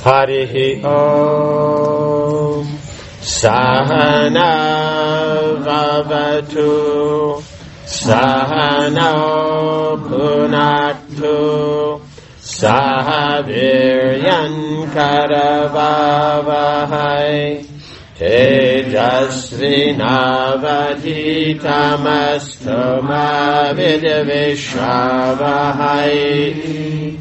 Harihi Om Sahana Vavatu Sahano Bhunaktu Sahaviryan Karavavahai Tejasvinavadhitamastu Vidvishavahai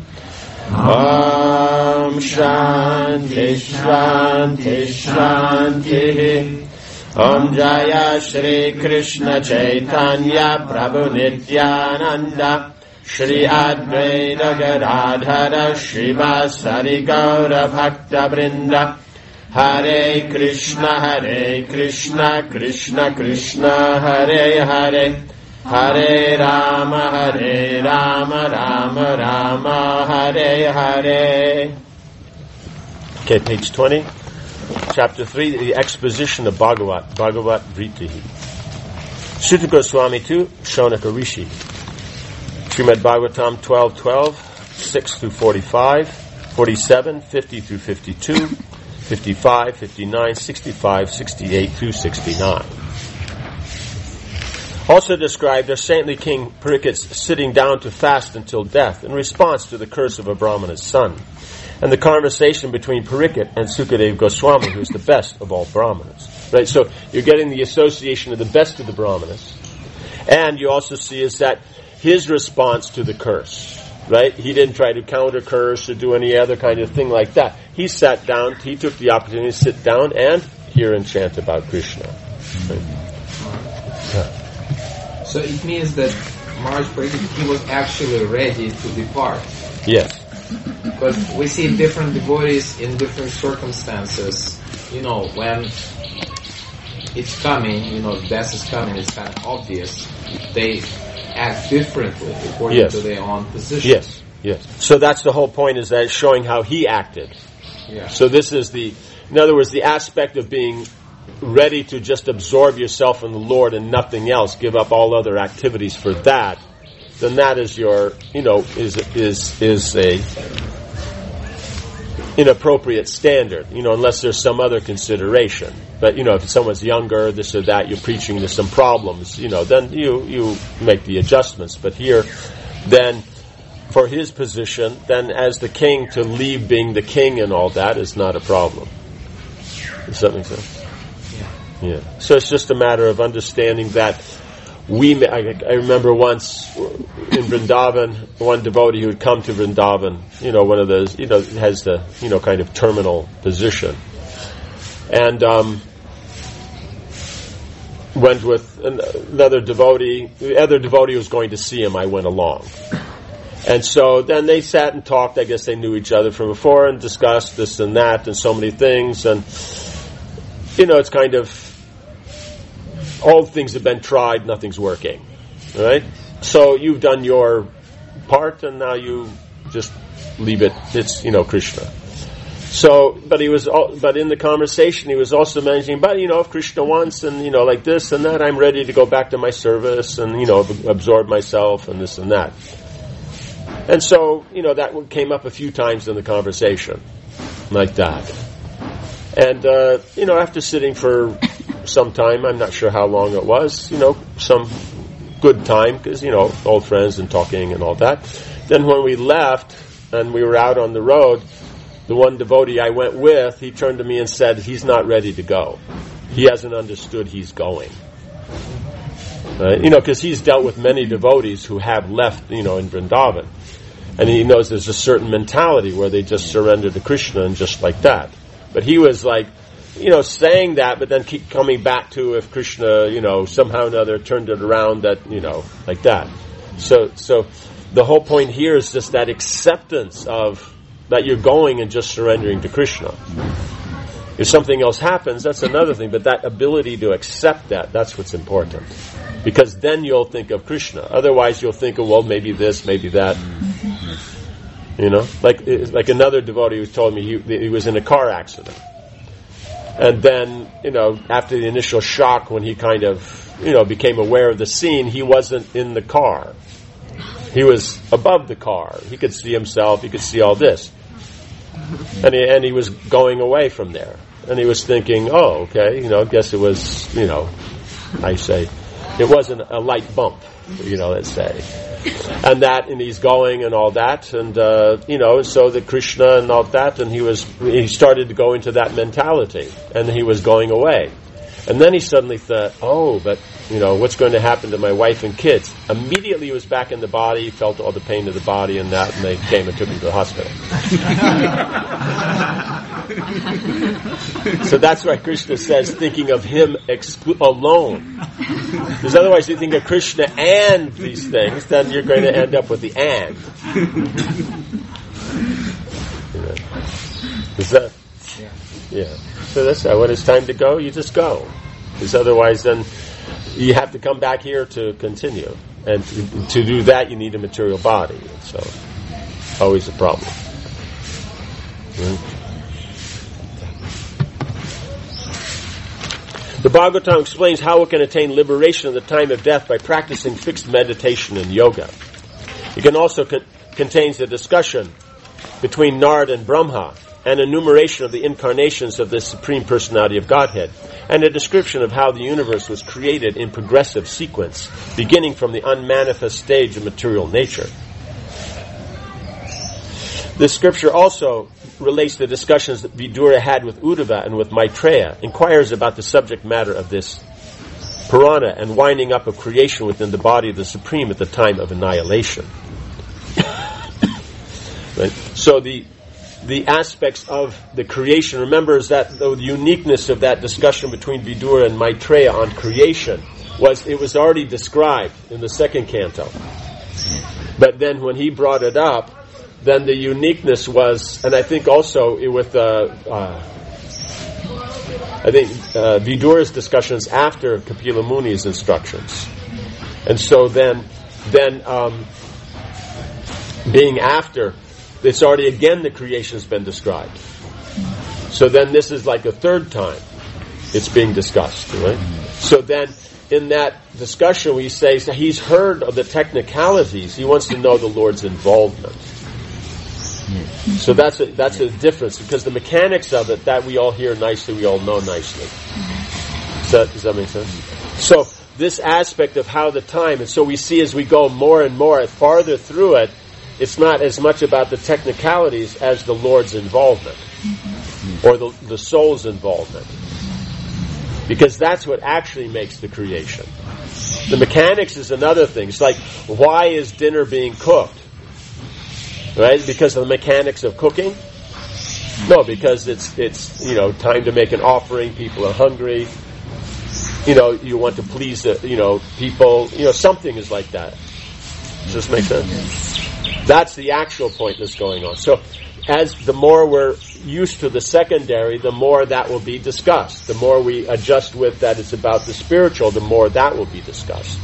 Om Shanti Shanti Shanti Om Jaya Shri Krishna Chaitanya Prabhu Nityananda Shri Advaita Gadadhara Srivasadi Gaura Bhakta Vrinda Hare Krishna Krishna Krishna Hare Hare Hare Rama Rama Rama Hare Hare. Okay, page 20, chapter 3, the exposition of Bhagavat Vritihi. Sutta Goswami 2, Shonaka Rishi. Srimad Bhagavatam 12:12, 6 through 45, 47, 50 through 52, 55, 59, 65, 68 through 69. Also described are saintly King Parikshit's sitting down to fast until death in response to the curse of a Brahmana's son, and the conversation between Parikshit and Sukadeva Goswami, who is the best of all Brahmanas. Right, so you're getting the association of the best of the Brahmanas, and you also see is that his response to the curse. Right, he didn't try to counter curse or do any other kind of thing like that. He sat down. He took the opportunity to sit down and hear and chant about Krishna. Right? Yeah. So it means that Maharaj Parikshit, he was actually ready to depart. Yes. Because we see different devotees in different circumstances. When it's coming, death is coming, it's kind of obvious. They act differently according to their own position. Yes. So that's the whole point, is that it's showing how he acted. Yeah. So this is in other words, the aspect of being ready to just absorb yourself in the Lord and nothing else, give up all other activities for that, then that is your, is a inappropriate standard, unless there's some other consideration. But, if someone's younger, this or that, you're preaching to some problems, then you make the adjustments. But here, then, for his position, then as the king, to leave being the king and all that is not a problem. Does that make sense? Yeah. So it's just a matter of understanding that I remember once in Vrindavan, one devotee who had come to Vrindavan, one of those, has the, kind of terminal position. And went with another devotee. The other devotee was going to see him. I went along. And so then they sat and talked. I guess they knew each other from before and discussed this and that and so many things. And, it's kind of, all things have been tried, nothing's working. Right? So you've done your part and now you just leave it. It's, Krishna. So, but in the conversation he was also mentioning, but if Krishna wants and, like this and that, I'm ready to go back to my service and, absorb myself and this and that. And so, that came up a few times in the conversation, like that. And, after sitting for some time, I'm not sure how long it was, some good time, because, old friends and talking and all that. Then when we left and we were out on the road, the one devotee I went with, he turned to me and said, he's not ready to go. He hasn't understood he's going. Because he's dealt with many devotees who have left, in Vrindavan. And he knows there's a certain mentality where they just surrender to Krishna and just like that. But he was like, saying that, but then keep coming back to if Krishna, somehow or another turned it around that, like that. So the whole point here is just that acceptance of that you're going and just surrendering to Krishna. If something else happens, that's another thing, but that ability to accept that's what's important. Because then you'll think of Krishna. Otherwise you'll think of, well, maybe this, maybe that. Like another devotee who told me he was in a car accident. And then, after the initial shock, when he kind of, became aware of the scene, he wasn't in the car. He was above the car. He could see himself. He could see all this. And he was going away from there. And he was thinking, oh, okay, I guess it was, it wasn't a light bump, let's say. And he's going and all that, and, so the Krishna and all that, and he started to go into that mentality, and he was going away. And then he suddenly thought, oh, but, what's going to happen to my wife and kids? Immediately he was back in the body, felt all the pain of the body and that, and they came and took him to the hospital. So that's why Krishna says, thinking of him alone. Because otherwise you think of Krishna and these things, then you're going to end up with the and. Is that? Yeah. So that's when it's time to go, you just go. Because otherwise then you have to come back here to continue. And to do that you need a material body. So, always a problem. Right? The Bhagavatam explains how it can attain liberation in the time of death by practicing fixed meditation and yoga. It can also contains a discussion between Narad and Brahma, an enumeration of the incarnations of the Supreme Personality of Godhead, and a description of how the universe was created in progressive sequence, beginning from the unmanifest stage of material nature. This scripture also relates to discussions that Vidura had with Uddhava and with Maitreya, inquires about the subject matter of this Purana and winding up of creation within the body of the Supreme at the time of annihilation. Right? So the aspects of the creation, remember, is that the uniqueness of that discussion between Vidura and Maitreya on creation it was already described in the second canto. But then when he brought it up, then the uniqueness was, and I think also with Vidura's discussions after Kapila Muni's instructions, and so then being after, it's already again the creation has been described. So then this is like a third time it's being discussed, right? So then in that discussion we say he's heard of the technicalities. He wants to know the Lord's involvement. So that's a difference, because the mechanics of it, that we all hear nicely, we all know nicely. Does that make sense? So this aspect of how the time, and so we see as we go more and more farther through it, it's not as much about the technicalities as the Lord's involvement, or the soul's involvement, because that's what actually makes the creation. The mechanics is another thing. It's like, why is dinner being cooked? Right? Because of the mechanics of cooking? No, because it's time to make an offering. People are hungry. You want to please people. Something is like that. Does this make sense? That's the actual point that's going on. So, as the more we're used to the secondary, the more that will be discussed. The more we adjust with that it's about the spiritual, the more that will be discussed.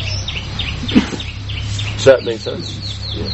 Does that make sense? Yeah.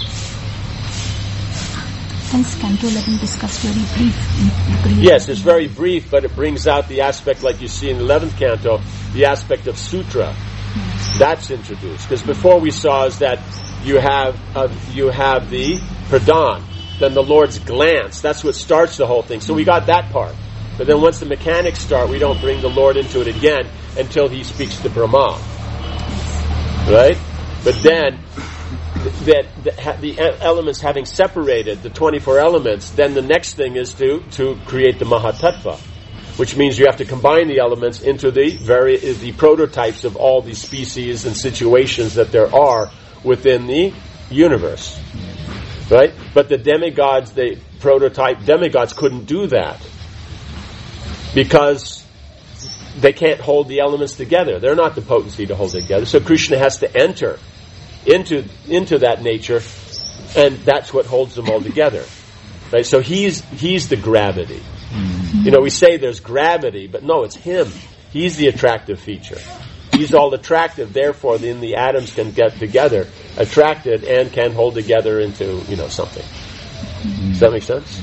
Hence, Canto 11 discussed very brief. Yes, it's very brief, but it brings out the aspect, like you see in the 11th canto, the aspect of sutra. That's introduced. Because before we saw is that you have the pradhan, then the Lord's glance. That's what starts the whole thing. So we got that part. But then once the mechanics start, we don't bring the Lord into it again until he speaks to Brahma. Right? But then the elements having separated, the 24 elements, then the next thing is to create the Mahatattva, which means you have to combine the elements into the prototypes of all these species and situations that there are within the universe. Right? But the demigods, the prototype demigods couldn't do that because they can't hold the elements together. They're not the potency to hold it together. So Krishna has to enter into that nature, and that's what holds them all together. Right? So he's the gravity. Mm-hmm. We say there's gravity, but no, it's him. He's the attractive feature. He's all attractive, therefore then the atoms can get together, attracted, and can hold together into, something. Mm-hmm. Does that make sense?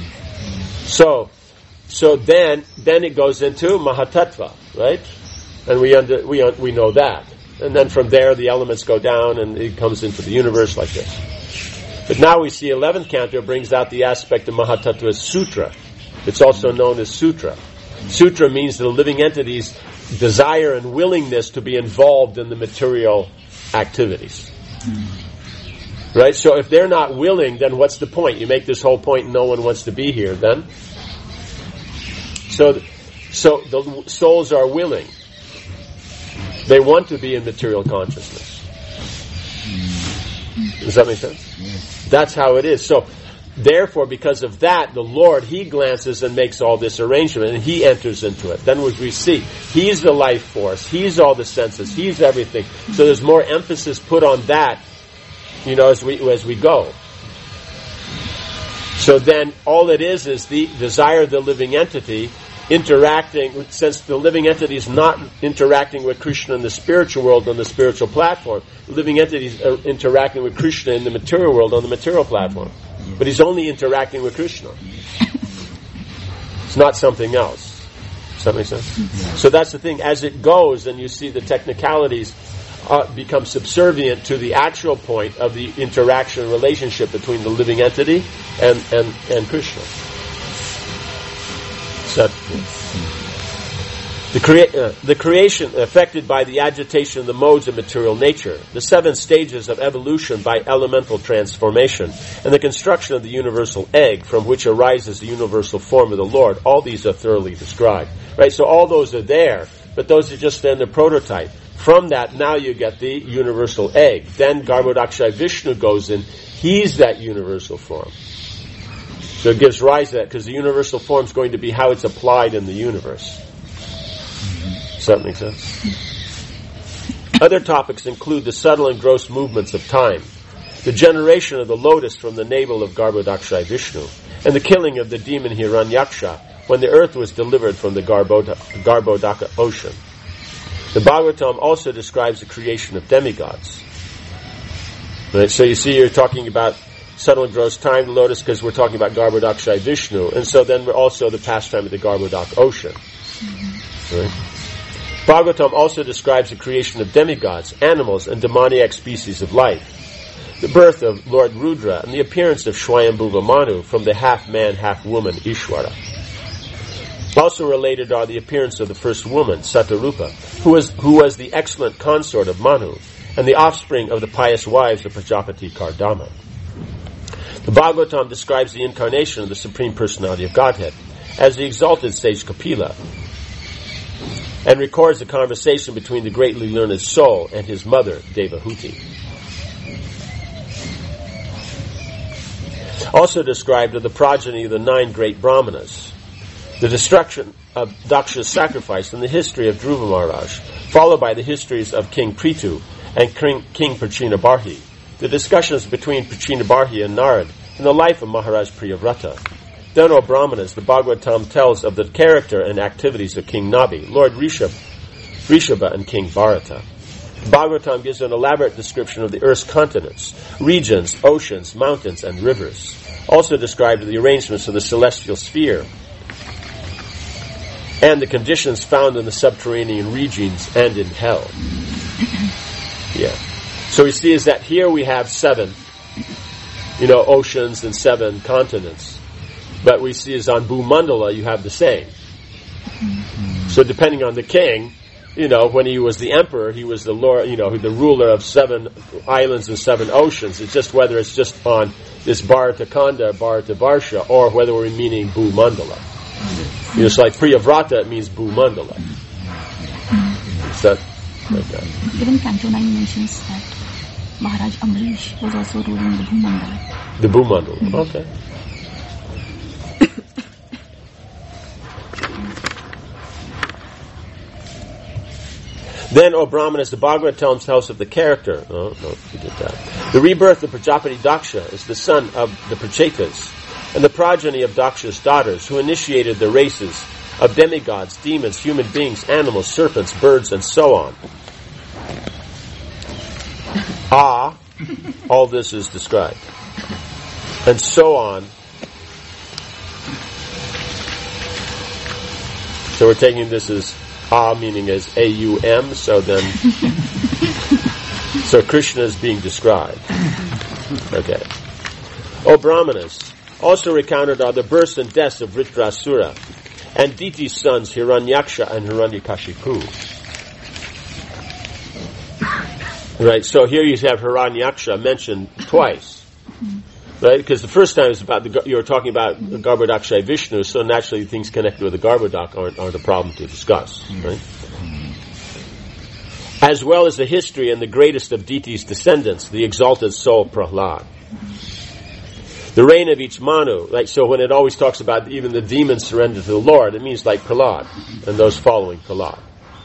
So then it goes into Mahatattva, right? And we know that. And then from there the elements go down and it comes into the universe like this. But now we see 11th canto brings out the aspect of Mahatattva Sutra. It's also known as Sutra. Sutra means the living entity's desire and willingness to be involved in the material activities. Right? So if they're not willing, then what's the point? You make this whole point and no one wants to be here then. So the souls are willing. They want to be in material consciousness. Does that make sense? Yes. That's how it is. So, therefore, because of that, the Lord, He glances and makes all this arrangement, and He enters into it. Then as we see, He's the life force, He's all the senses, He's everything. So there's more emphasis put on that, as we go. So then, all it is the desire of the living entity interacting, since the living entity is not interacting with Krishna in the spiritual world on the spiritual platform, the living entity is interacting with Krishna in the material world on the material platform. But he's only interacting with Krishna. It's not something else. Does that make sense? So that's the thing. As it goes, and you see the technicalities become subservient to the actual point of the interaction relationship between the living entity and Krishna. The creation affected by the agitation of the modes of material nature, the 7 stages of evolution by elemental transformation, and the construction of the universal egg from which arises the universal form of the Lord, all these are thoroughly described. Right? So all those are there, but those are just then the prototype. From that, now you get the universal egg. Then Garbhodakshaya Vishnu goes in. He's that universal form. So it gives rise to that, because the universal form is going to be how it's applied in the universe. Does that make sense? Other topics include the subtle and gross movements of time, the generation of the lotus from the navel of Garbhodakshaya Vishnu, and the killing of the demon Hiranyaksha when the earth was delivered from the Garbhodaka ocean. The Bhagavatam also describes the creation of demigods. Right? So you see, you're talking about subtle and gross time, the lotus, because we're talking about Garbhodakshaya Vishnu, and so then we're also the pastime of the Garbhodak ocean. Right? Bhagavatam also describes the creation of demigods, animals, and demoniac species of life, the birth of Lord Rudra, and the appearance of Swayambhuva Manu from the half-man, half-woman Ishvara. Also related are the appearance of the first woman, Satarupa, who was the excellent consort of Manu, and the offspring of the pious wives of Prajapati Kardama. The Bhagavatam describes the incarnation of the Supreme Personality of Godhead as the exalted sage Kapila, and records the conversation between the greatly learned soul and his mother, Devahuti. Also described are the progeny of the 9 great Brahmanas, the destruction of Daksha's sacrifice, and the history of Dhruva Maharaj, followed by the histories of King Prithu and King Prachinabarhi, the discussions between Prachinabarhi and Narad, and the life of Maharaj Priyavrata. Then, O Brahmanas, the Bhagavatam tells of the character and activities of King Nabi, Lord Rishabha, and King Bharata. The Bhagavatam gives an elaborate description of the earth's continents, regions, oceans, mountains, and rivers. Also described the arrangements of the celestial sphere and the conditions found in the subterranean regions and in hell. Yeah. So we see is that here we have 7, oceans and 7 continents. But we see is on Bhumandala you have the same. So depending on the king, when he was the emperor, he was the lord, the ruler of 7 islands and 7 oceans. It's just whether it's just on this Bharata Khanda, Bharata Varsha, or whether we're meaning Bhumandala. It's like Priyavrata, it means Bhumandala. Is that like that? Even Canto 9 mentions that Maharaj Amrish was also ruling the Bhumandala. The Bhumandala, okay. Then, O Brahmanas, the Bhagavatam tells of the character. Oh, no, we did that. The rebirth of Prajapati Daksha is the son of the Prachetas, and the progeny of Daksha's daughters, who initiated the races of demigods, demons, human beings, animals, serpents, birds, and so on. All this is described. And so on. So we're taking this as meaning as A-U-M, so Krishna is being described. Okay. O Brahmanas, also recounted are the births and deaths of Vritrasura and Diti's sons Hiranyaksha and Hiranyakashipu. Right, so here you have Hiranyaksha mentioned twice. Right, because the first time is you were talking about Garbhodakshay Vishnu, so naturally things connected with the Garbhodak aren't a problem to discuss. Right? As well as the history and the greatest of Diti's descendants, the exalted soul Prahlad. The reign of each Manu, like so when it always talks about even the demons surrender to the Lord, it means like Prahlad and those following Prahlad.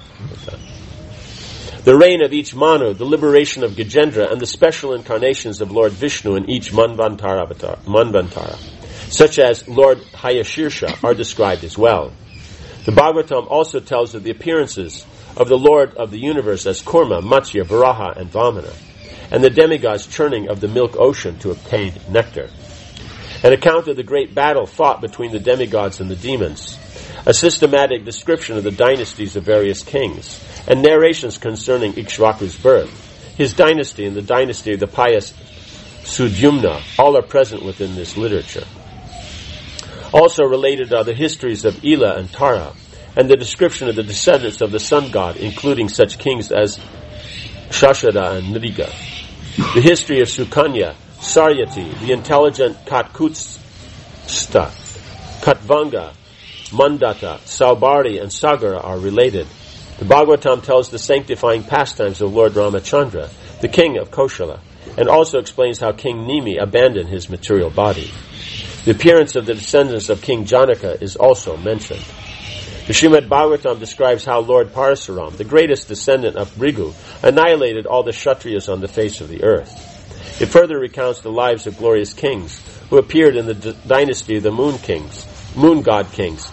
The reign of each Manu, the liberation of Gajendra, and the special incarnations of Lord Vishnu in each Manvantara, such as Lord Hayashirsha, are described as well. The Bhagavatam also tells of the appearances of the Lord of the universe as Kurma, Matsya, Varaha, and Vamana, and the demigods churning of the milk ocean to obtain nectar. An account of the great battle fought between the demigods and the demons, a systematic description of the dynasties of various kings, and narrations concerning Ikshvaku's birth, his dynasty, and the dynasty of the pious Sudyumna, all are present within this literature. Also related are the histories of Ila and Tara, and the description of the descendants of the sun god, including such kings as Shashada and Nriga. The history of Sukanya, Saryati, the intelligent Katkutsta, Katvanga, Mandata, Saubari, and Sagara are related. The Bhagavatam tells the sanctifying pastimes of Lord Ramachandra, the king of Koshala, and also explains how King Nimi abandoned his material body. The appearance of the descendants of King Janaka is also mentioned. The Srimad Bhagavatam describes how Lord Parasuram, the greatest descendant of Bhrigu, annihilated all the Kshatriyas on the face of the earth. It further recounts the lives of glorious kings who appeared in the dynasty of the moon god kings.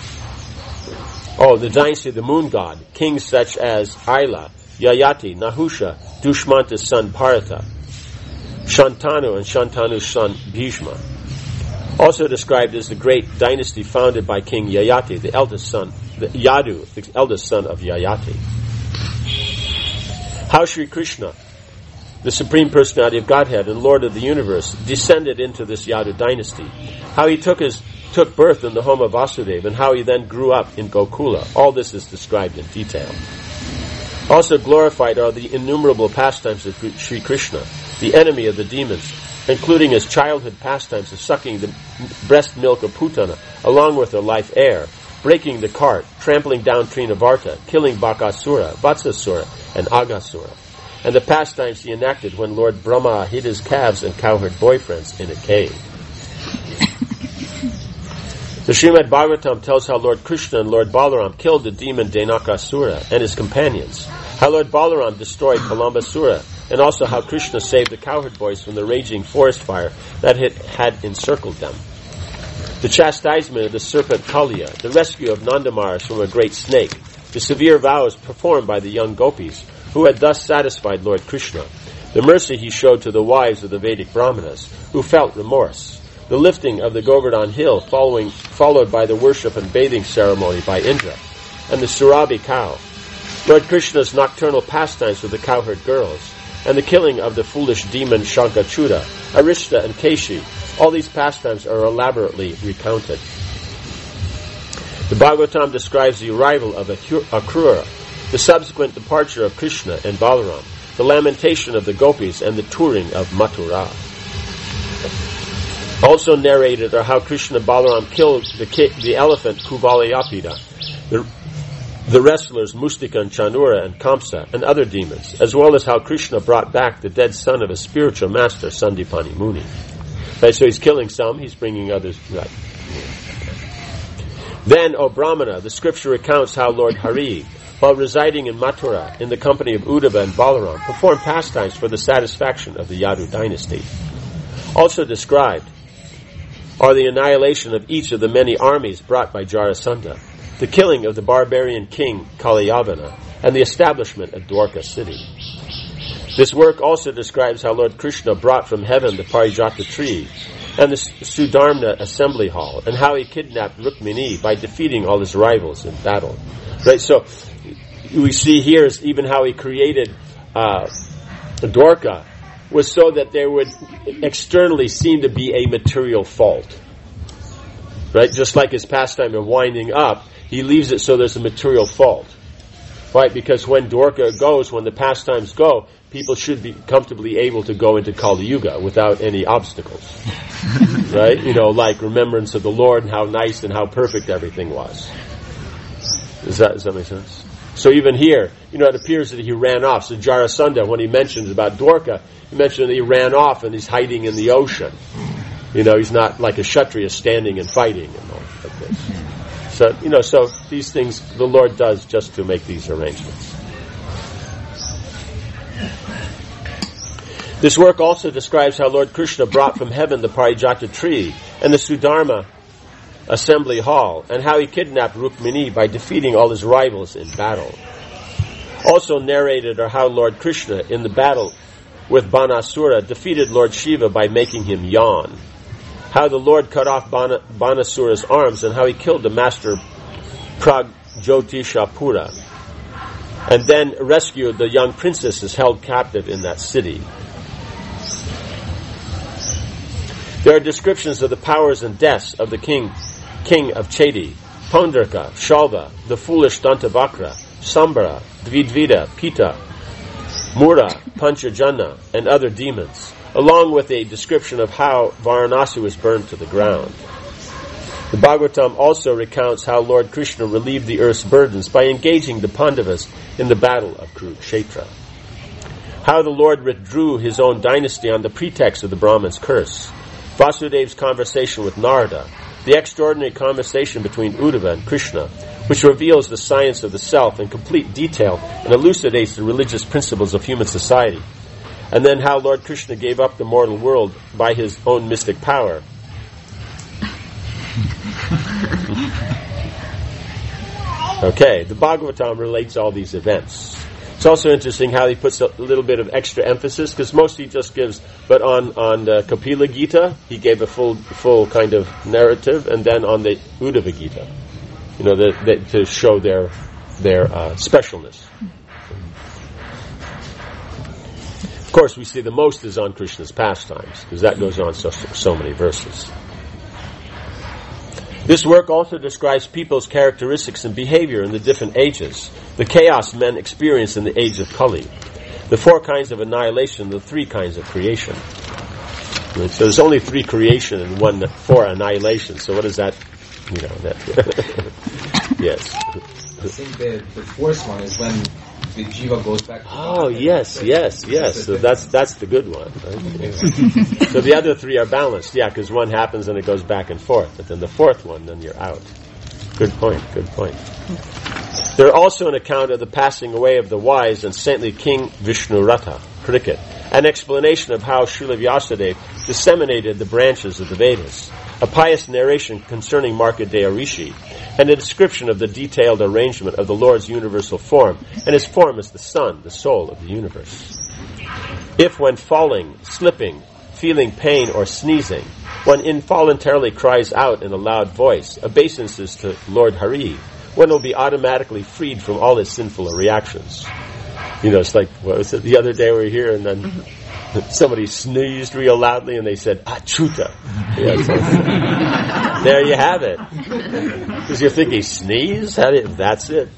The dynasty of the moon god, kings such as Aila, Yayati, Nahusha, Dushmanta's son Parata, Shantanu and Shantanu's son Bhishma. Also described as the great dynasty founded by King Yayati, the eldest son of Yayati. How Sri Krishna, the Supreme Personality of Godhead and Lord of the Universe, descended into this Yadu dynasty. How he took birth in the home of Vasudeva, and how he then grew up in Gokula. All this is described in detail. Also glorified are the innumerable pastimes of Sri Krishna, the enemy of the demons, including his childhood pastimes of sucking the breast milk of Putana, along with her life heir, breaking the cart, trampling down Trinavarta, killing Bakasura, Vatsasura, and Agasura, and the pastimes he enacted when Lord Brahma hid his calves and cowherd boyfriends in a cave. The Srimad Bhagavatam tells how Lord Krishna and Lord Balaram killed the demon Denakasura and his companions, how Lord Balaram destroyed Kalambasura, and also how Krishna saved the cowherd boys from the raging forest fire that had encircled them. The chastisement of the serpent Kaliya, the rescue of Nandamaras from a great snake, the severe vows performed by the young gopis, who had thus satisfied Lord Krishna, the mercy he showed to the wives of the Vedic Brahmanas, who felt remorse, the lifting of the Govardhan hill followed by the worship and bathing ceremony by Indra, and the Surabhi cow, Lord Krishna's nocturnal pastimes with the cowherd girls, and the killing of the foolish demon Shankachuda, Arishta, and Keshi. All these pastimes are elaborately recounted. The Bhagavatam describes the arrival of Akrura, the subsequent departure of Krishna and Balaram, the lamentation of the gopis, and the touring of Mathura. Also narrated are how Krishna and Balaram killed the elephant Kuvalayapida, the wrestlers Mustika and Chanura and Kamsa, and other demons, as well as how Krishna brought back the dead son of his spiritual master, Sandipani Muni. Right, so he's killing some, he's bringing others. Right. Then, O Brahmana, the scripture recounts how Lord Hari, while residing in Mathura in the company of Uddhava and Balaram, performed pastimes for the satisfaction of the Yadu dynasty. Also described are the annihilation of each of the many armies brought by Jarasandha, the killing of the barbarian king Kalayavana, and the establishment of Dwarka city. This work also describes how Lord Krishna brought from heaven the Parijata tree and the Sudharma assembly hall, and how he kidnapped Rukmini by defeating all his rivals in battle. Right, so we see here is even how he created Dwarka was so that there would externally seem to be a material fault. Right? Just like his pastime of winding up, he leaves it so there's a material fault. Right? Because when Dwarka goes, when the pastimes go, people should be comfortably able to go into Kali Yuga without any obstacles. Right? Like remembrance of the Lord and how nice and how perfect everything was. Does that make sense? So even here, it appears that he ran off. So Jarasandha, when he mentions about Dwarka, he mentioned that he ran off and he's hiding in the ocean. He's not like a Kshatriya standing and fighting and all like this. So, so these things the Lord does just to make these arrangements. This work also describes how Lord Krishna brought from heaven the Parijata tree and the Sudharma assembly hall, and how he kidnapped Rukmini by defeating all his rivals in battle. Also narrated are how Lord Krishna, in the battle with Banasura, defeated Lord Shiva by making him yawn. How the Lord cut off Banasura's arms, and how he killed the master Pragjotishapura, and then rescued the young princesses held captive in that city. There are descriptions of the powers and deaths of the king of Chedi, Pondarka, Shalva, the foolish Dantavakra, Sambara, Dvidvida, Pita, Mura, Panchajana, and other demons, along with a description of how Varanasi was burned to the ground. The Bhagavatam also recounts how Lord Krishna relieved the earth's burdens by engaging the Pandavas in the battle of Kurukshetra. How the Lord withdrew his own dynasty on the pretext of the Brahman's curse. Vasudev's conversation with Narada. The extraordinary conversation between Uddhava and Krishna, which reveals the science of the self in complete detail and elucidates the religious principles of human society. And then how Lord Krishna gave up the mortal world by his own mystic power. Okay, the Bhagavatam relates all these events. It's also interesting how he puts a little bit of extra emphasis, because most he just gives, but on the Kapila Gita, he gave a full kind of narrative, and then on the Uddhava Gita, to show their specialness. Of course, we see the most is on Krishna's pastimes, because that goes on so many verses. This work also describes people's characteristics and behavior in the different ages, the chaos men experience in the age of Kali, the 4 kinds of annihilation, the 3 kinds of creation. So there's only 3 creation and 4 annihilation. So what is that? Yes. I think the 4th one is when the jiva goes back to yes. So that's the good one. Right? Yeah. So the other 3 are balanced, because one happens and it goes back and forth. But then the 4th one, then you're out. Good point. There are also an account of the passing away of the wise and saintly King Vishnuratha, Cricket, an explanation of how Srila Vyasadeva disseminated the branches of the Vedas, a pious narration concerning Markandeya Rishi, and a description of the detailed arrangement of the Lord's universal form, and his form as the sun, the soul of the universe. If when falling, slipping, feeling pain, or sneezing, one involuntarily cries out in a loud voice, obeisances to Lord Hari, one will be automatically freed from all his sinful reactions. It's like, what was it, the other day we were here, and then somebody sneezed real loudly, and they said, Achuta. There you have it. Because you're thinking, sneeze? That's it.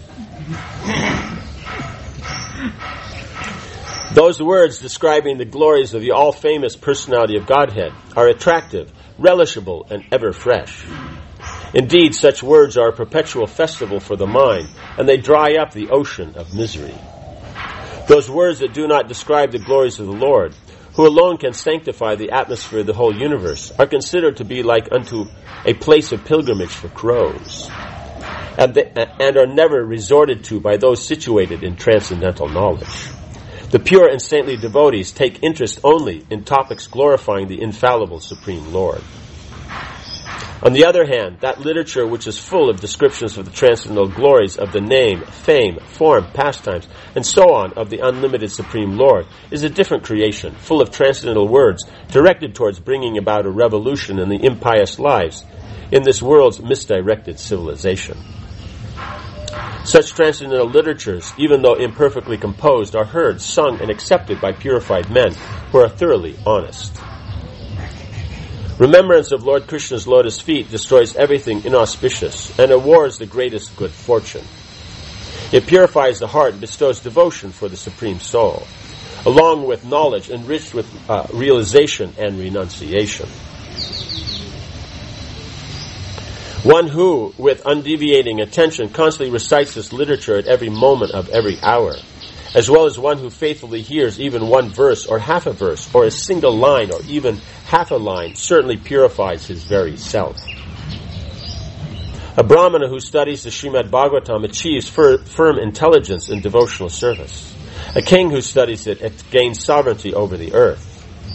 Those words describing the glories of the all-famous personality of Godhead are attractive, relishable, and ever fresh. Indeed, such words are a perpetual festival for the mind, and they dry up the ocean of misery. Those words that do not describe the glories of the Lord, who alone can sanctify the atmosphere of the whole universe, are considered to be like unto a place of pilgrimage for crows, and are never resorted to by those situated in transcendental knowledge. The pure and saintly devotees take interest only in topics glorifying the infallible Supreme Lord. On the other hand, that literature which is full of descriptions of the transcendental glories of the name, fame, form, pastimes, and so on of the unlimited Supreme Lord is a different creation, full of transcendental words, directed towards bringing about a revolution in the impious lives in this world's misdirected civilization. Such transcendental literatures, even though imperfectly composed, are heard, sung, and accepted by purified men who are thoroughly honest. Remembrance of Lord Krishna's lotus feet destroys everything inauspicious and awards the greatest good fortune. It purifies the heart and bestows devotion for the Supreme Soul, along with knowledge enriched with realization and renunciation. One who, with undeviating attention, constantly recites this literature at every moment of every hour, as well as one who faithfully hears even one verse or half a verse or a single line or even half a line, certainly purifies his very self. A Brahmana who studies the Srimad Bhagavatam achieves firm intelligence in devotional service. A king who studies it gains sovereignty over the earth.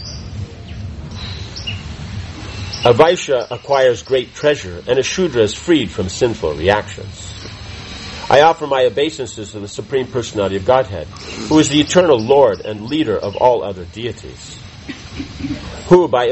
A Vaishya acquires great treasure, and a Shudra is freed from sinful reactions. I offer my obeisances to the Supreme Personality of Godhead, who is the eternal Lord and leader of all other deities, who, by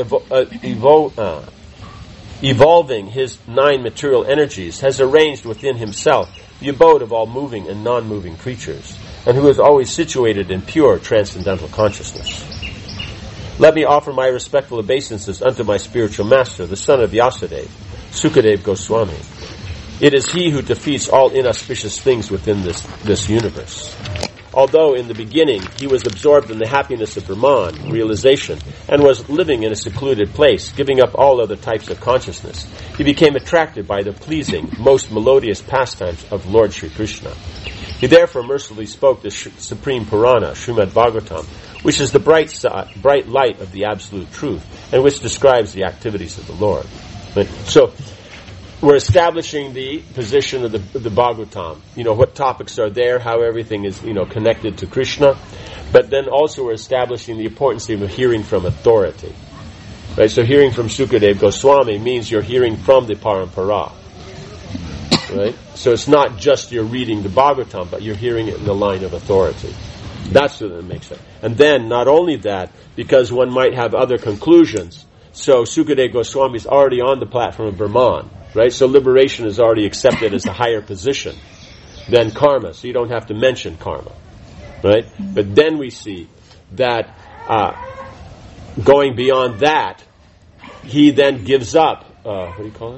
evolving his 9 material energies, has arranged within himself the abode of all moving and non-moving creatures, and who is always situated in pure transcendental consciousness. Let me offer my respectful obeisances unto my spiritual master, the son of Vyasadeva, Sukadeva Goswami. It is he who defeats all inauspicious things within this universe. Although in the beginning he was absorbed in the happiness of Brahman, realization, and was living in a secluded place, giving up all other types of consciousness, he became attracted by the pleasing, most melodious pastimes of Lord Sri Krishna. He therefore mercifully spoke the Supreme Purana, Srimad Bhagavatam, which is the bright light of the absolute truth, and which describes the activities of the Lord. So, we're establishing the position of the Bhagavatam. What topics are there, how everything is, connected to Krishna. But then also we're establishing the importance of hearing from authority. Right? So hearing from Sukadeva Goswami means you're hearing from the Parampara. Right? So it's not just you're reading the Bhagavatam, but you're hearing it in the line of authority. That's what it makes it. And then, not only that, because one might have other conclusions, so Sukadeva Goswami is already on the platform of Brahman, right? So liberation is already accepted as a higher position than karma, so you don't have to mention karma, right? But then we see that going beyond that, he then gives up, what do you call it?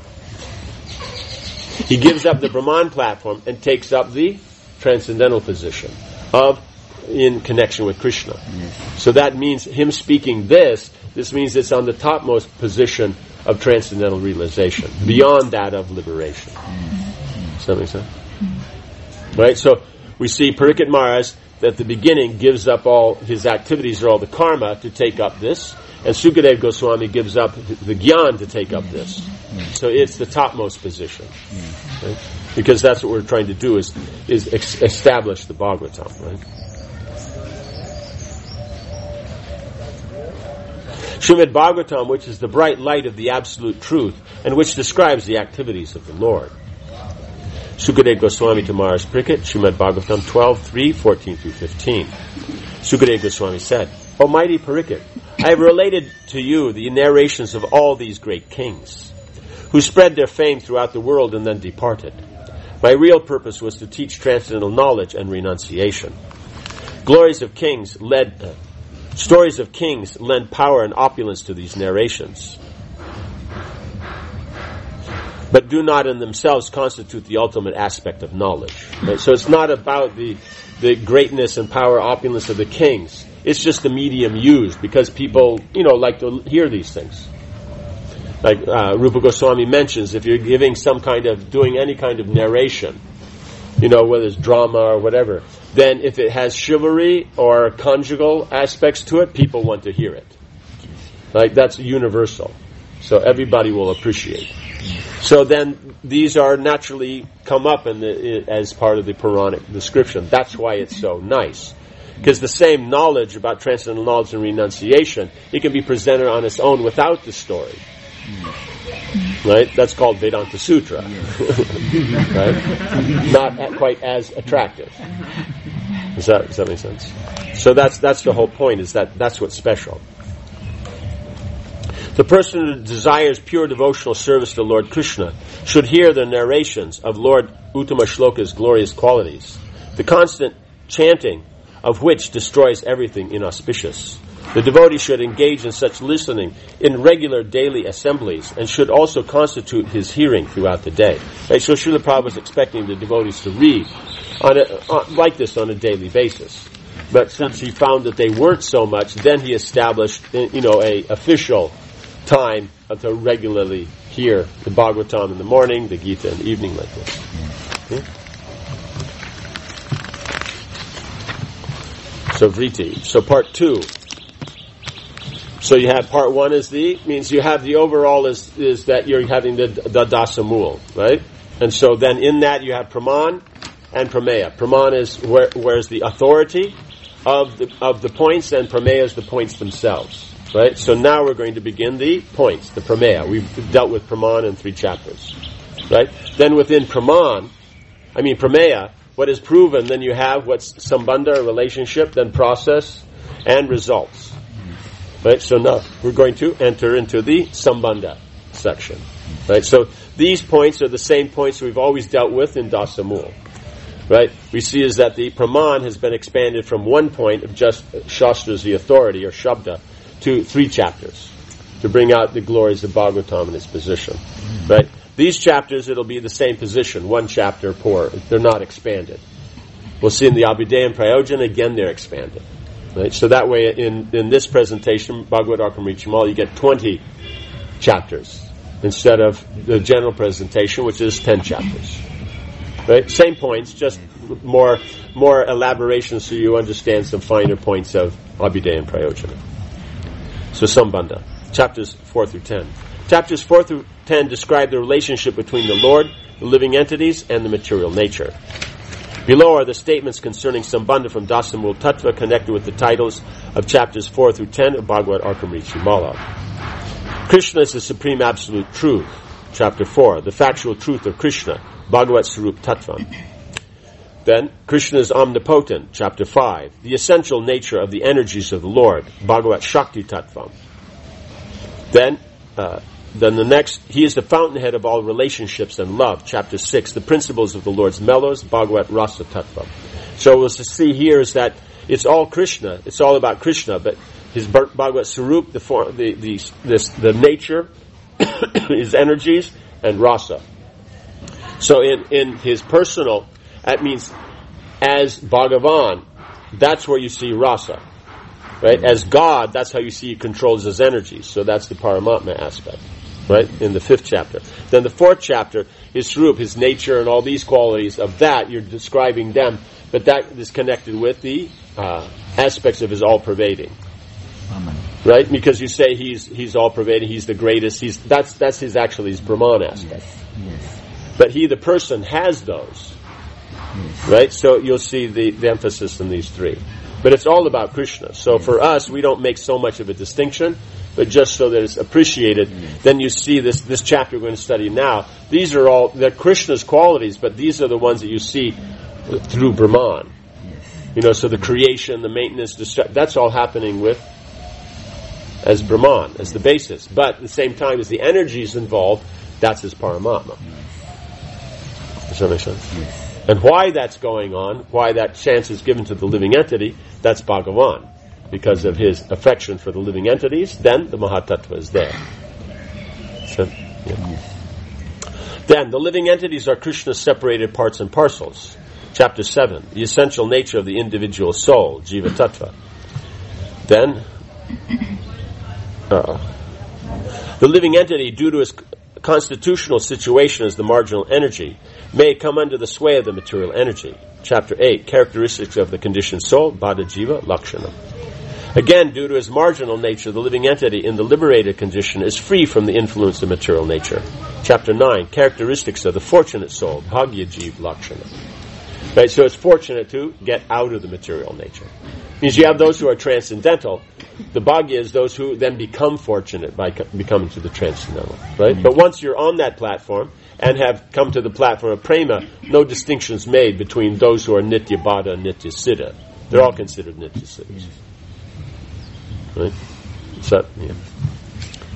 He gives up the Brahman platform and takes up the transcendental position in connection with Krishna. So that means him speaking this means it's on the topmost position of transcendental realization, beyond that of liberation. Does that make sense? Right? So we see Parikshit Maharaj at the beginning gives up all his activities or all the karma to take up this, and Sukadeva Goswami gives up the Gyan to take up this. So it's the topmost position. Right? Because that's what we're trying to do is establish the Bhagavatam, right? Srimad Bhagavatam, which is the bright light of the absolute truth, and which describes the activities of the Lord. Sukadeva Goswami to Maharaj Parikshit, Srimad Bhagavatam 12:3, 14 through 15. Sukadeva Goswami said, O mighty Parikshit, I have related to you the narrations of all these great kings, who spread their fame throughout the world and then departed. My real purpose was to teach transcendental knowledge and renunciation. Stories of kings lend power and opulence to these narrations, but do not in themselves constitute the ultimate aspect of knowledge. Right? So it's not about the greatness and power, opulence of the kings. It's just the medium used because people, like to hear these things. Like Rupa Goswami mentions, if you're doing any kind of narration, whether it's drama or whatever, then if it has chivalry or conjugal aspects to it, people want to hear it. Like that's universal. So everybody will appreciate. So then these are naturally come up as part of the Puranic description. That's why it's so nice. Because the same knowledge about transcendental knowledge and renunciation, it can be presented on its own without the story. Right? That's called Vedanta Sutra. Right? Not quite as attractive. Does that make sense? So that's the whole point, is that's what's special. The person who desires pure devotional service to Lord Krishna should hear the narrations of Lord Uttama Shloka's glorious qualities, the constant chanting of which destroys everything inauspicious. The devotee should engage in such listening in regular daily assemblies and should also constitute his hearing throughout the day. Right, so Srila Prabhupada was expecting the devotees to read like this on a daily basis. But since he found that they weren't so much, then he established, a official time to regularly hear the Bhagavatam in the morning, the Gita in the evening, like this. Okay? So Vritti. So part 2. So you have part 1 means you have the overall is that you're having the dasamul, right? And so then in that you have praman and prameya. Praman is where's the authority of the points, and prameya is the points themselves. Right? So now we're going to begin the points, the prameya. We've dealt with praman in 3 chapters. Right? Then within prameya, what is proven, then you have what's sambandha, a relationship, then process, and results. Right? So now we're going to enter into the sambandha section. Right? So these points are the same points we've always dealt with in Dasamul. Right? We see is that the praman has been expanded from 1 point of just Shastra's the authority, or Shabda, to 3 chapters to bring out the glories of Bhagavatam in its position. Right? These chapters, it'll be the same position, 1 chapter per. They're not expanded. We'll see in the Abhidheya and Prayojana, again they're expanded. Right? So that way, in this presentation, Bhagavad Arkamrichimal, you get 20 chapters instead of the general presentation, which is 10 chapters. Right? Same points, just more elaboration so you understand some finer points of Abhidheya and Prayojana. So Sambandha, chapters 4 through 10. Chapters 4 through 10 describe the relationship between the Lord, the living entities, and the material nature. Below are the statements concerning Sambandha from Dasamul Tattva connected with the titles of chapters 4 through 10 of Bhagavad Arkamrichi Mala. Krishna is the supreme absolute truth. Chapter 4, the factual truth of Krishna, Bhagavat Sarup Tattva. Then, Krishna is omnipotent, chapter 5, the essential nature of the energies of the Lord, Bhagavat Shakti Tattva. Then the next, he is the fountainhead of all relationships and love, chapter 6, the principles of the Lord's mellows, Bhagavat Rasa Tattva. So we'll see here is that it's all Krishna, it's all about Krishna, but his Bhagavat Sarup, the nature, his energies, and Rasa. So in his personal, that means as Bhagavan, that's where you see Rasa. Right? As God, that's how you see he controls his energies. So that's the Paramatma aspect. Right? In the 5th chapter. Then the 4th chapter, his Swarup, his nature, and all these qualities of that, you're describing them, but that is connected with the aspects of his all-pervading. Amen. Right? Because you say he's all-pervading, he's the greatest, that's his Brahman aspect. Yes. But he, the person, has those. Yes. Right? So you'll see the emphasis in these 3. But it's all about Krishna. So for us, we don't make so much of a distinction, but just so that it's appreciated. Then you see this chapter we're going to study now. These are all, they're Krishna's qualities, but these are the ones that you see through Brahman. So the creation, the maintenance, that's all happening as Brahman, as the basis. But at the same time as the energies involved, that's his Paramatma. Does that make sense? Yes. And why that's going on, why that chance is given to the living entity, that's Bhagavan. Because of his affection for the living entities, then the Mahatattva is there. So, yeah. Then, the living entities are Krishna's separated parts and parcels. Chapter 7, the essential nature of the individual soul, Jiva Tattva. Then, the living entity, due to his constitutional situation as the marginal energy, may come under the sway of the material energy. Chapter 8, characteristics of the conditioned soul, Bada Jiva Lakshana. Again, due to his marginal nature, the living entity in the liberated condition is free from the influence of material nature. Chapter 9, characteristics of the fortunate soul, Bhagya Jiva Lakshana. Right, so it's fortunate to get out of the material nature. It means you have those who are transcendental. The Bhagya is those who then become fortunate by becoming to the transcendental. Right? But once you're on that platform and have come to the platform of Prema, no distinctions made between those who are Nitya Bada and Nitya Siddha. They're all considered Nitya Siddhas. Right? So, yeah.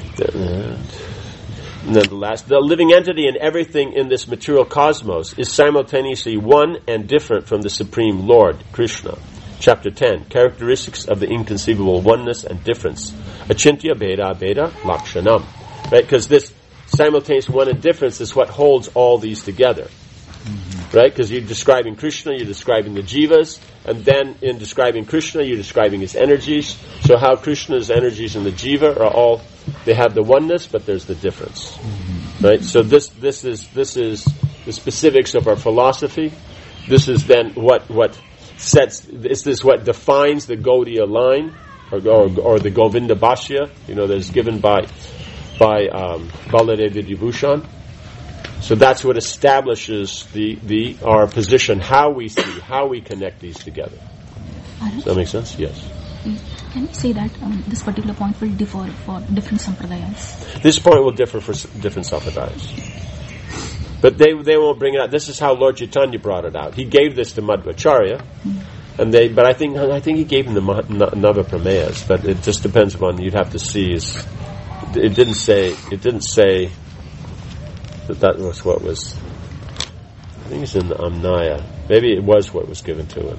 And then the last, the living entity and everything in this material cosmos is simultaneously one and different from the Supreme Lord, Krishna. Chapter 10, characteristics of the inconceivable oneness and difference. Achintya Bheda Bheda Lakshanam. Right? Because this simultaneous one and difference is what holds all these together. Right? Because you're describing Krishna, you're describing the jivas, and then in describing Krishna, you're describing his energies. So how Krishna's energies and the jiva are all, they have the oneness, but there's the difference. Right? So this is the specifics of our philosophy. This is then what sets, this is what defines the Gaudiya line, or the Govinda Bhashya, that's given by Baladeva Vibhushan. So that's what establishes our position, how we see, how we connect these together. Does that make sense? Yes. Can you say that this particular point will differ for different sampradayas? This point will differ for different sampradayas. But they won't bring it out. This is how Lord Chaitanya brought it out. He gave this to Madhvacharya, but I think he gave him the Nava Prameyas. But it just depends upon, you'd have to see. It didn't say that was what was. I think it's in the Amnaya. Maybe it was what was given to him.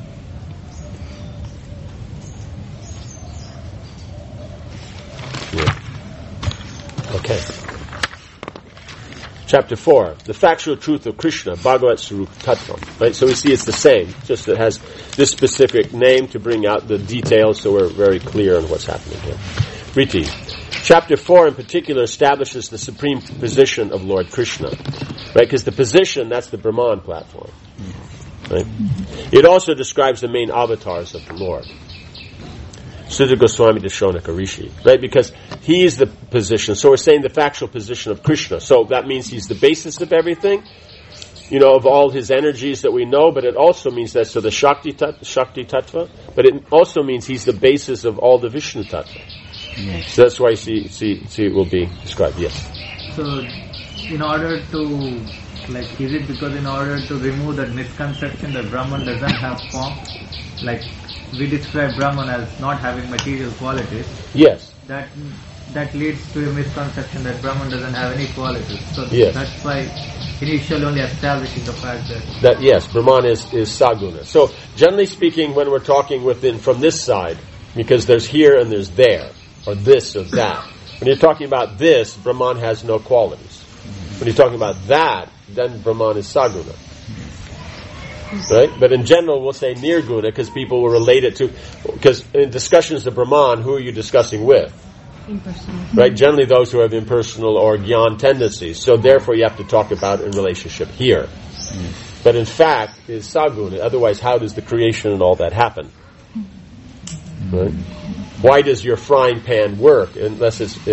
Yeah. Okay. Chapter 4, the factual truth of Krishna, Bhagavat Sarup Tattvam. Right? So we see it's the same, just it has this specific name to bring out the details so we're very clear on what's happening here. Riti. Chapter 4 in particular establishes the supreme position of Lord Krishna. Right? Because the position, that's the Brahman platform. Right? It also describes the main avatars of the Lord. Sutta Goswami Dashonaka Rishi, right? Because he is the position. So we're saying the factual position of Krishna. So that means he's the basis of everything, of all his energies that we know. But it also means that the Shakti Tattva. But it also means he's the basis of all the Vishnu Tattva. Yes. So that's why see it will be described. Yes. So, in order to is it because in order to remove that misconception that Brahman doesn't have form, we describe Brahman as not having material qualities. Yes. That leads to a misconception that Brahman doesn't have any qualities. So yes. That's why initially only establishing the fact that yes, Brahman is Saguna. So generally speaking, when we're talking from this side, because there's here and there's there, or this or that. When you're talking about this, Brahman has no qualities. When you're talking about that, then Brahman is Saguna. Right? But in general, we'll say Nirguna because people will relate it to, because in discussions of Brahman, who are you discussing with? Impersonal. Right? Generally those who have impersonal or Gyan tendencies. So therefore you have to talk about it in relationship here. But in fact, it's Saguna. Otherwise, how does the creation and all that happen? Right? Why does your frying pan work unless it's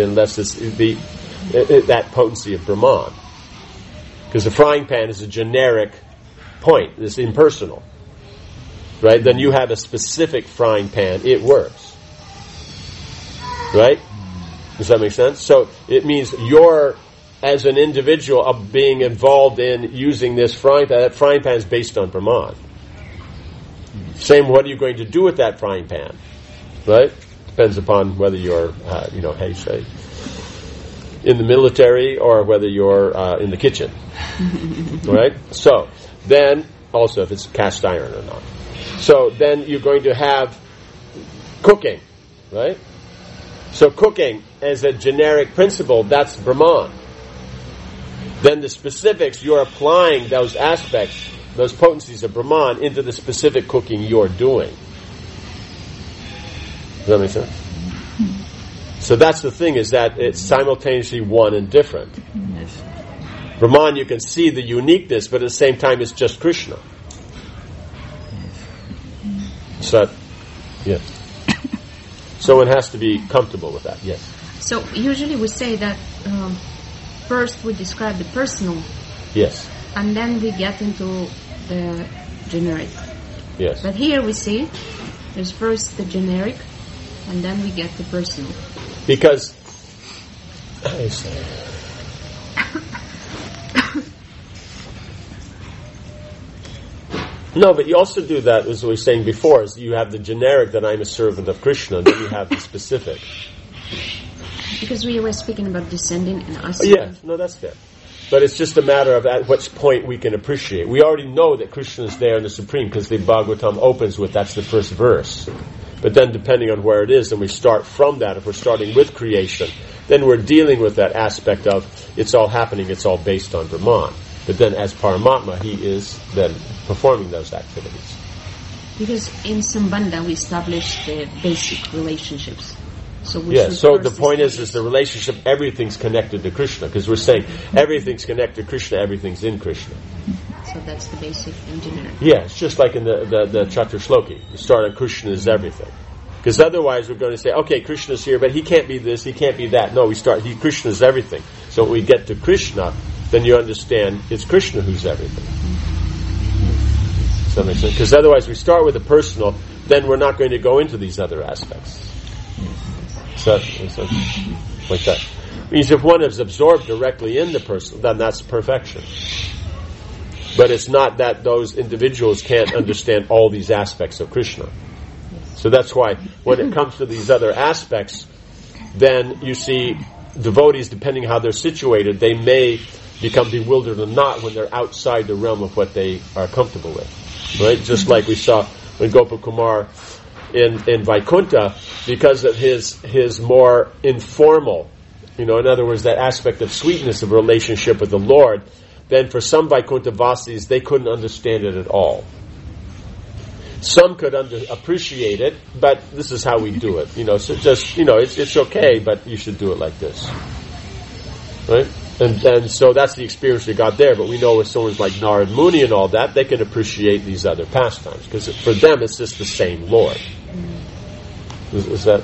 that potency of Brahman? Because the frying pan is a generic point. It's impersonal. Right? Then you have a specific frying pan. It works. Right? Does that make sense? So it means you're, as an individual, of being involved in using this frying pan. That frying pan is based on Brahman. Same, what are you going to do with that frying pan? Right? Depends upon whether you're, how you say, in the military or whether you're in the kitchen. Right? So, then, also if it's cast iron or not. So, then you're going to have cooking. Right? So, cooking as a generic principle, that's Brahman. Then the specifics, you're applying those aspects, those potencies of Brahman into the specific cooking you're doing. Does that make sense? So that's the thing, is that it's simultaneously one and different. Yes. Brahman, you can see the uniqueness, but at the same time it's just Krishna. So, yes. So one has to be comfortable with that, yes. So usually we say that first we describe the personal. Yes. And then we get into the generic. Yes. But here we see there's first the generic and then we get the personal. Because no, but you also do that, as we were saying before, is you have the generic that I'm a servant of Krishna, and then you have the specific. Because we were speaking about descending and ascending. Yeah, no, that's fair. But it's just a matter of at what point we can appreciate. We already know that Krishna is there in the Supreme because the Bhagavatam opens with that's the first verse. But then depending on where it is, and we start from that, if we're starting with creation, then we're dealing with that aspect of it's all happening, it's all based on Brahman. But then as Paramatma, he is then performing those activities. Because in Sambandha we establish the basic relationships. So the point is the relationship, everything's connected to Krishna, because we're saying everything's connected to Krishna, everything's in Krishna. So that's the basic engineering. Yeah, it's just like in the Chaturshloki. You start on Krishna is everything. Because otherwise we're going to say, okay, Krishna's here, but he can't be this, he can't be that. No, Krishna is everything. So when we get to Krishna, then you understand it's Krishna who's everything. Does that make sense? Because otherwise we start with the personal, then we're not going to go into these other aspects. So like that. Means if one is absorbed directly in the person, then that's perfection. But it's not that those individuals can't understand all these aspects of Krishna. So that's why when it comes to these other aspects, then you see devotees, depending how they're situated, they may become bewildered or not when they're outside the realm of what they are comfortable with. Right? Just like we saw when Gopakumar in Vaikuntha, because of his more informal, in other words, that aspect of sweetness of relationship with the Lord, then for some Vaikuntha Vasis, they couldn't understand it at all. Some could appreciate it, but this is how we do it. So just, it's okay, but you should do it like this. Right? And so that's the experience we got there, but we know with someone like Narad Muni and all that, they can appreciate these other pastimes, because for them it's just the same Lord. Is that?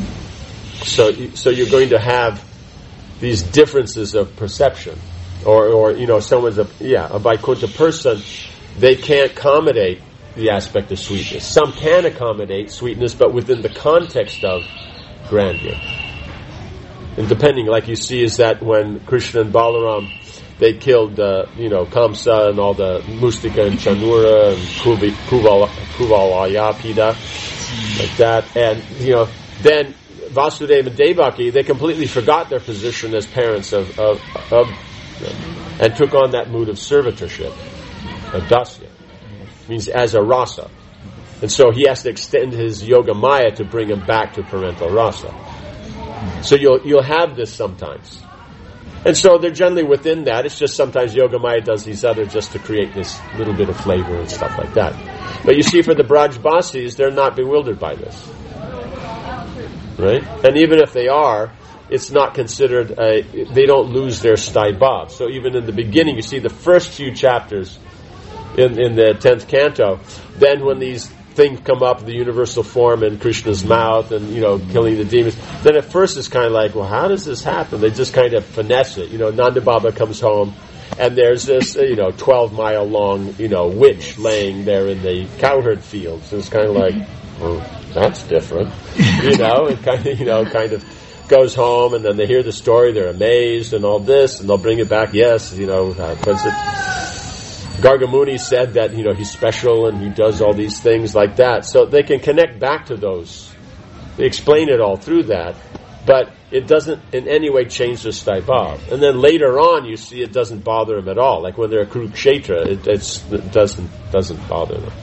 So you're going to have these differences of perception. Or someone's a Vaikuntha person, they can't accommodate the aspect of sweetness. Some can accommodate sweetness, but within the context of grandeur. And depending, like you see, is that when Krishna and Balaram, they killed, Kamsa and all the Mustika and Chanura and Kuvalayapida, like that. And, then Vasudeva and Devaki, they completely forgot their position as parents of them, and took on that mood of servitorship, of dasya. It means as a rasa. And so he has to extend his yoga maya to bring him back to parental rasa. So you'll have this sometimes. And so they're generally within that. It's just sometimes Yoga Maya does these other just to create this little bit of flavor and stuff like that. But you see, for the Brajbasis, they're not bewildered by this. Right? And even if they are, it's not considered, they don't lose their staibhav. So even in the beginning, you see the first few chapters in the 10th canto, then when these things come up, the universal form in Krishna's mouth and, killing the demons, then at first it's kind of like, well, how does this happen? They just kind of finesse it. Nanda Baba comes home and there's this, 12-mile long, witch laying there in the cowherd fields. And it's kind of like, well, that's different. It kind of goes home, and then they hear the story, they're amazed and all this, and they'll bring it back. Yes, Gargamuni said that, he's special and he does all these things like that. So they can connect back to those. They explain it all through that, but it doesn't in any way change their staibhav. And then later on, you see it doesn't bother them at all. Like when they're a Kurukshetra, it doesn't bother them.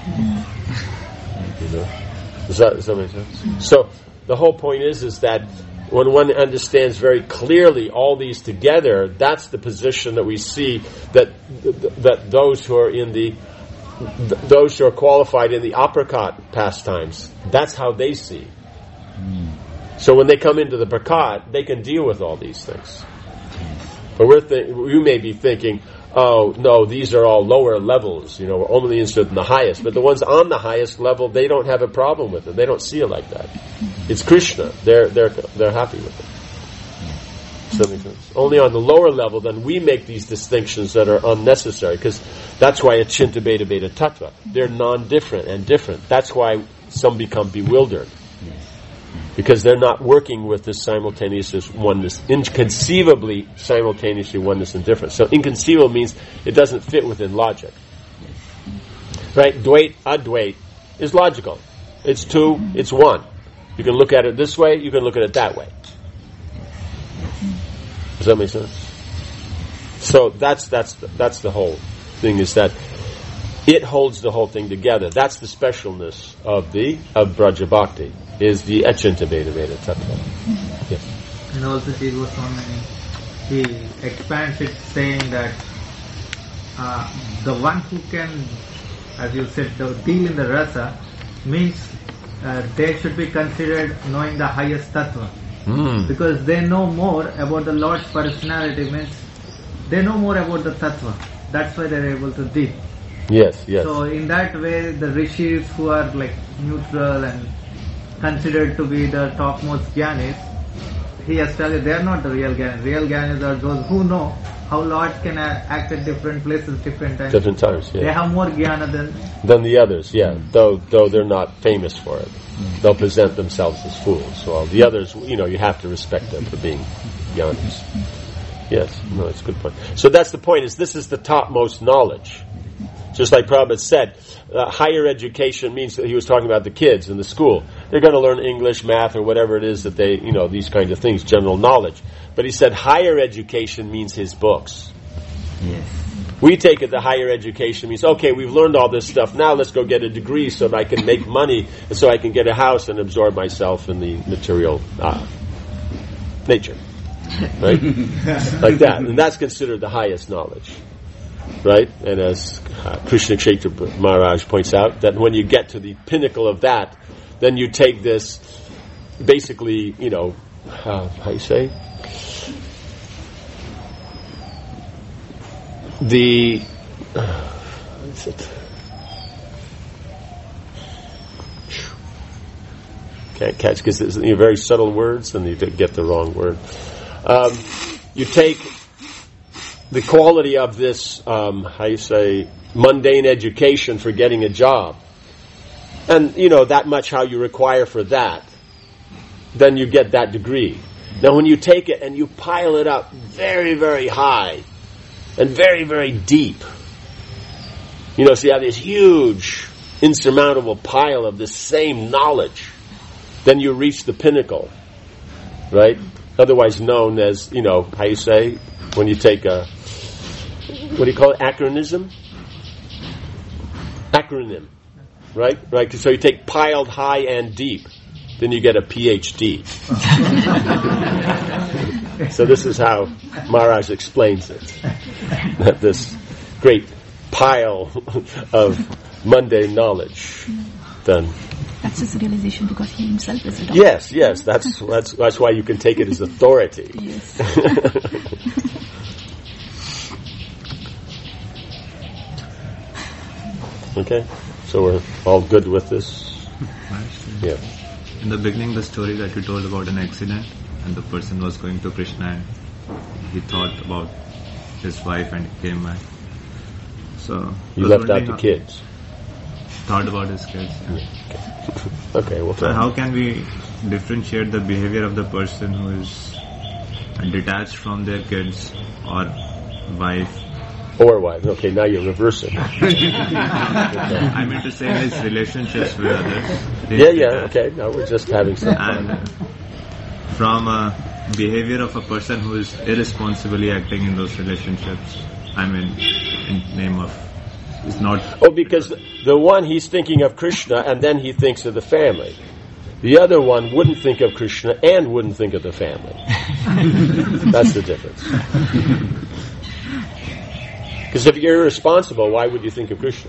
Does that make sense? So the whole point is that when one understands very clearly all these together, that's the position that we see that those who are those who are qualified in the apricot pastimes, that's how they see. So when they come into the prakat, they can deal with all these things. But we may be thinking, oh no, these are all lower levels. We're only interested in the highest. But the ones on the highest level, they don't have a problem with it. They don't see it like that. It's Krishna. They're happy with it. Does that make sense? Only on the lower level, then we make these distinctions that are unnecessary, because that's why it's Chinta Beta Beta Tattva. They're non-different and different. That's why some become bewildered, because they're not working with this simultaneous oneness, inconceivably simultaneously oneness and difference. So inconceivable means it doesn't fit within logic. Right? Dvait, Advait is logical. It's two, it's one. You can look at it this way, you can look at it that way. Does that make sense? So that's the whole thing, is that it holds the whole thing together. That's the specialness of Braja Bhakti, is the Achintya Veda Veda Tattva. Yes. And also Sri Goswami, he expands it saying that the one who can, as you said, deal in the rasa, means they should be considered knowing the highest tattva. Because they know more about the Lord's personality, means they know more about the tattva. That's why they're able to deal. Yes, yes. So in that way, the rishis who are like neutral and considered to be the topmost jnanis, he has told you they are not the real jnanis. Real jnanis are those who know how Lord can act at different places, different times. Different times, yeah. They have more jnana than the others, yeah. Though they're not famous for it. They'll present themselves as fools. Well, the others, you have to respect them for being jnanis. Yes, no, it's a good point. So that's the point, is this is the topmost knowledge. Just like Prabhupada said, higher education means that he was talking about the kids in the school. They're going to learn English, math, or whatever it is that they, these kinds of things, general knowledge. But he said higher education means his books. Yes. We take it the higher education means, okay, we've learned all this stuff, now let's go get a degree so that I can make money, and so I can get a house and absorb myself in the material nature. Right? Like that. And that's considered the highest knowledge. Right? And as Krishna Kshetra Maharaj points out, that when you get to the pinnacle of that, then you take this, basically, how you say? What is it? Can't catch, because it's very subtle words, and you get the wrong word. You take the quality of this, mundane education for getting a job, and that much how you require for that, then you get that degree. Now when you take it and you pile it up very, very high and very, very deep, so you have this huge, insurmountable pile of the same knowledge, then you reach the pinnacle, right? Otherwise known as, when you take a, what do you call it, acronym, right? Right. So you take piled high and deep, then you get a PhD. So this is how Maharaj explains it. That this great pile of mundane knowledge, then. That's his realization, because he himself is a doctor. Yes. That's why you can take it as authority. Yes. Okay, so we're all good with this? Yeah. In the beginning, the story that you told about an accident, and the person was going to Krishna and he thought about his wife and he came back. So you left out the kids. Thought about his kids. Yeah. Okay, well. So how can we differentiate the behavior of the person who is detached from their kids or wife? Or wife. Okay, now you're reversing. I meant to say his relationships with others. Okay. Now we're just having some fun. And from a behavior of a person who is irresponsibly acting in those relationships, in name of, is not... because the one, he's thinking of Krishna and then he thinks of the family. The other one wouldn't think of Krishna and wouldn't think of the family. That's the difference. Because if you're irresponsible, why would you think of Krishna?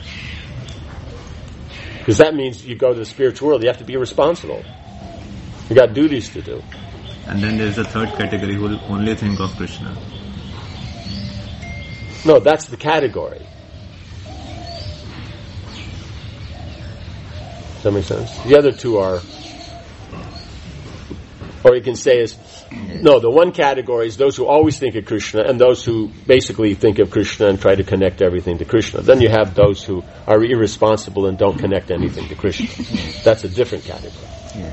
Because that means you go to the spiritual world, you have to be responsible. You got duties to do. And then there's a third category who will only think of Krishna. No, that's the category. Does that make sense? The other two are, or you can say is, no, the one category is those who always think of Krishna and those who basically think of Krishna and try to connect everything to Krishna. Then you have those who are irresponsible and don't connect anything to Krishna. That's a different category.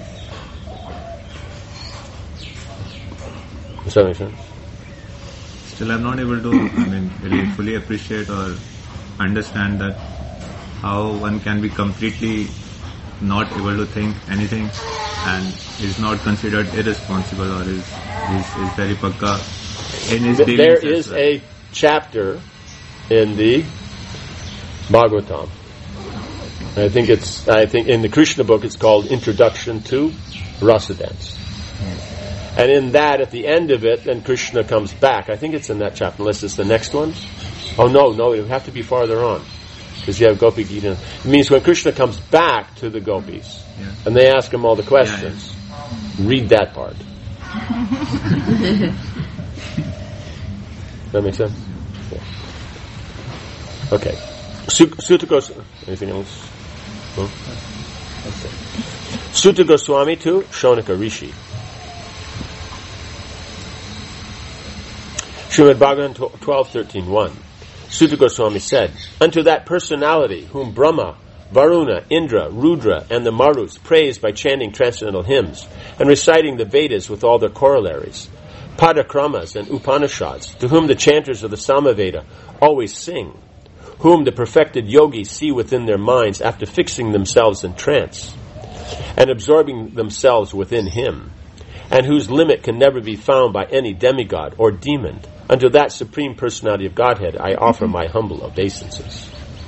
Does that make sense? Still, I'm not able to, really fully appreciate or understand that how one can be completely not able to think anything and is not considered irresponsible or is very pakka There is a chapter in the Bhagavatam. I think in the Krishna book it's called Introduction to Rasa Dance. And in that, at the end of it, then Krishna comes back. I think it's in that chapter, unless it's the next one. Oh, no, it would have to be farther on. Because you have Gopi Gita. It means when Krishna comes back to the gopis, and they ask him all the questions, read that part. That makes sense? Yeah. Okay. Sutta Goswami. Anything else? No? Okay. Sutta Goswami to Shaunika Rishi. Srimad Bhagavatam 12:13:1. Sutta Goswami said, "Unto that personality whom Brahma, Varuna, Indra, Rudra, and the Marus praise by chanting transcendental hymns and reciting the Vedas with all their corollaries, Padakramas and Upanishads, to whom the chanters of the Samaveda always sing, whom the perfected yogis see within their minds after fixing themselves in trance and absorbing themselves within him, and whose limit can never be found by any demigod or demon, unto that Supreme Personality of Godhead I offer my humble obeisances."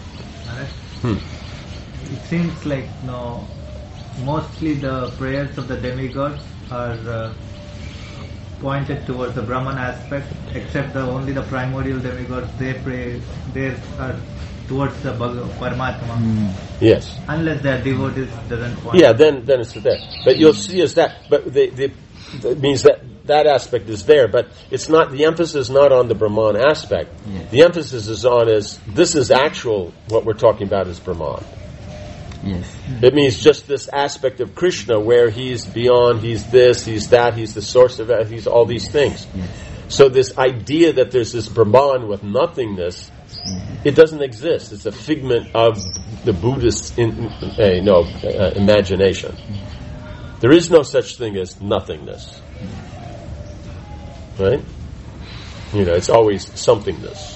It seems like mostly the prayers of the demigods are pointed towards the Brahman aspect, except only the primordial demigods, they pray, they are towards the Paramatma. Yes. Unless their devotees doesn't point. Yeah, then it's there. But you'll see is that, but it means that aspect is there, but it's not, the emphasis is not on the Brahman aspect. Yes. The emphasis is on this is actual, what we're talking about is Brahman. Yes. It means just this aspect of Krishna where he's beyond, he's this, he's that, he's the source of it, he's all these things. Yes. So this idea that there's this Brahman with nothingness, it doesn't exist. It's a figment of the Buddhist imagination. There is no such thing as nothingness. Right? It's always somethingness.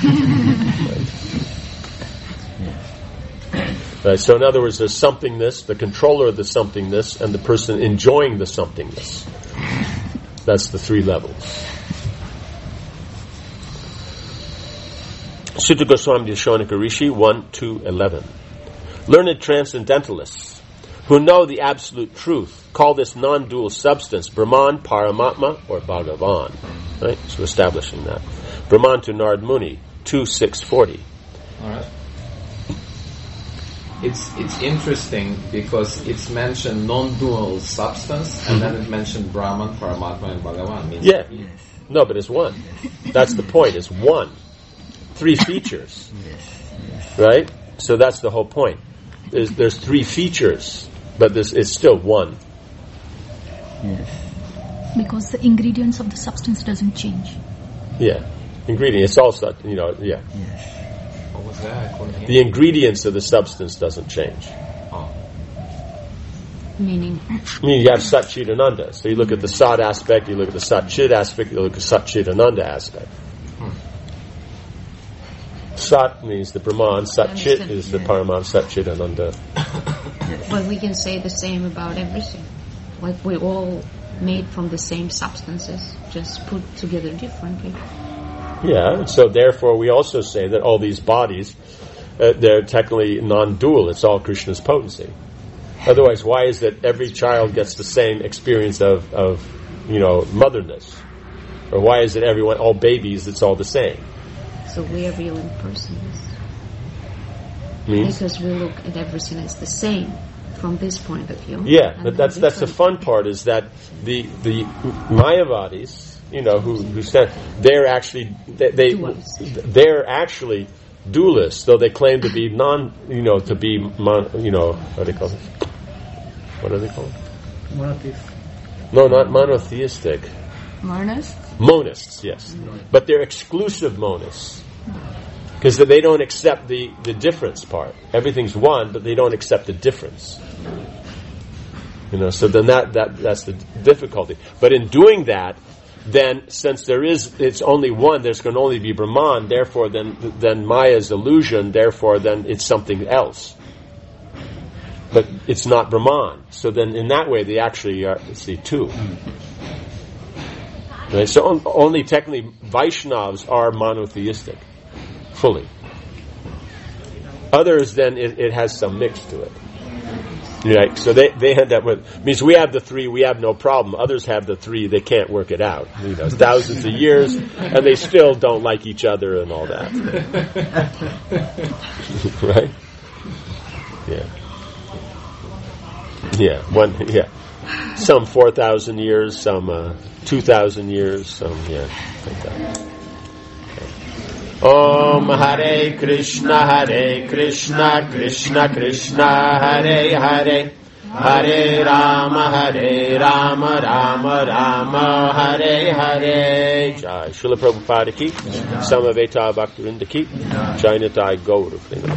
Right? So in other words, there's somethingness, the controller of the somethingness, and the person enjoying the somethingness. That's the three levels. Sutta Goswami to Shaunika Rishi 1-11. Learned transcendentalists who know the absolute truth call this non-dual substance Brahman, Paramatma, or Bhagavan. Right? So establishing that. Brahman to Narad Muni 2:640. All right. It's interesting because it's mentioned non-dual substance, and then it mentioned Brahman, Paramatma, and Bhagavan. Yeah. No, but it's one. That's the point. It's one. 3 features. Right? So that's the whole point. There's 3 features, but it's still one. Yes. Because the ingredients of the substance doesn't change. Yeah. It's also, yeah. Yes. What was that? The ingredients of the substance doesn't change. Oh. Meaning? You have Sat Chit Ananda. So you look at the Sat aspect, you look at the Sat Chit aspect, you look at the Sat Chit Ananda aspect. Sat means the Brahman, Sat Chit is the Paramatma, Sat Chit Ananda. But we can say the same about everything. Like we're all made from the same substances, just put together differently. Yeah, so therefore we also say that all these bodies, they're technically non-dual. It's all Krishna's potency. Otherwise, why is it every child gets the same experience of motherness? Or why is it all babies, it's all the same? So we are real impersonals. Means? Because we look at everything as the same from this point of view. Yeah, but that's the fun part, is that the Mayavadis, who stand, they're actually they're actually dualists, though they claim to be what do they call it? What are they called? Monotheistic. No, not monotheistic. Monists, yes. But they're exclusive monists. Because they don't accept the difference part. Everything's one, but they don't accept the difference. So then that's the difficulty. But in doing that, then since it's only one, there's going to only be Brahman, therefore then Maya's illusion, therefore then it's something else. But it's not Brahman. So then in that way they actually are, two. Right? So only technically Vaishnavas are monotheistic, fully. Others, then, it has some mix to it. Right? So they end up with, means we have the three, we have no problem. Others have the three, they can't work it out. Thousands of years, and they still don't like each other and all that. Right? Yeah. Some 4,000 years, some 2,000 years, some, like that. Om Hare Krishna, Krishna Krishna, Hare Hare, Hare Rama, Rama Rama, Hare Hare. Jai Srila Prabhupada ki, Samaveta Bhaktivinoda ki, Jai Nitai Gaura.